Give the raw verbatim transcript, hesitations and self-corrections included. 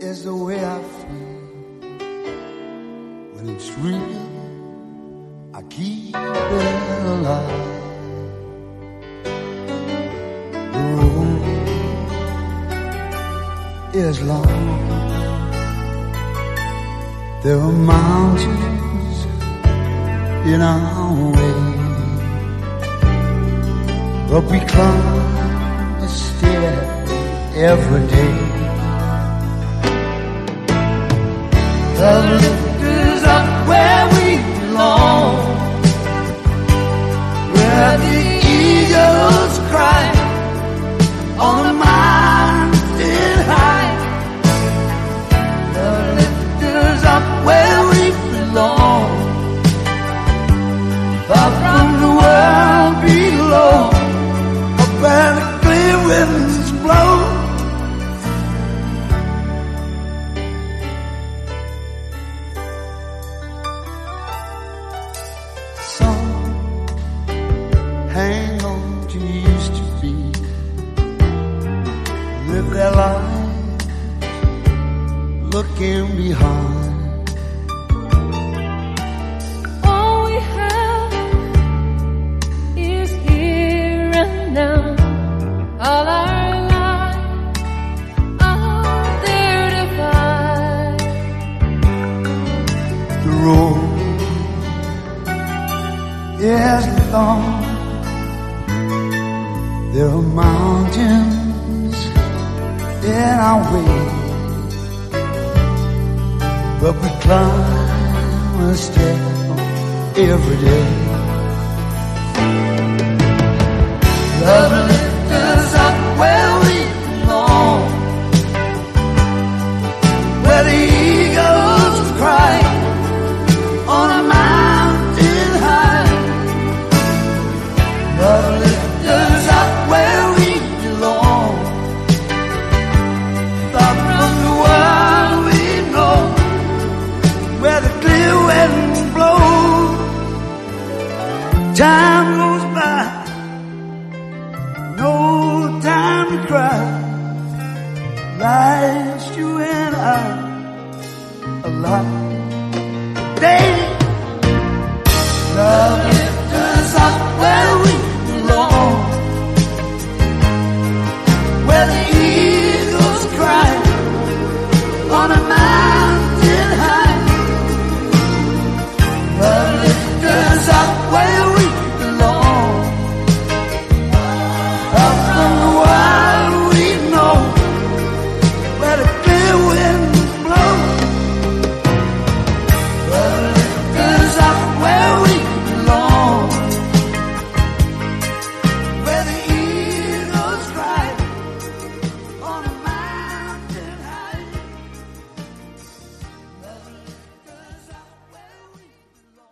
is the way I feel. When it's real, I keep it alive. The road is long. There are mountains in our way, but we climb a stair every day. The lift is up where we belong, where the eagles cry on the mountain high. The lift is up where we belong, far from the world below, up where the clear winds blow. Hang on to used to be, live their life looking behind. All we have is here and now. All our lives out there to find. The road is long. There are mountains in our way, but we climb a step every day. Love lifts us up where we belong, where the eagles cry on a mountain high. Love lifts us up where we belong, far from the world we know, where the clear winds blow. Time goes by, no time to cry. Life's you and I alive.